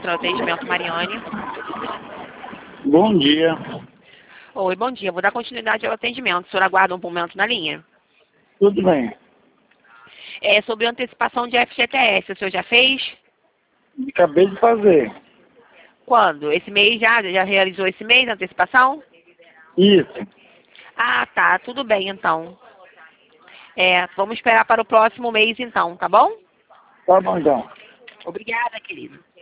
Central de Atendimento Mariane. Bom dia. Oi, bom dia. Vou dar continuidade ao atendimento. O senhor aguarda um momento na linha? Tudo bem. É sobre antecipação de FGTS. O senhor já fez? Acabei de fazer. Quando? Esse mês já? Já realizou esse mês a antecipação? Isso. Ah, tá. Tudo bem, então. Vamos esperar para o próximo mês, então, tá bom? Tá bom, então. Obrigada, querido.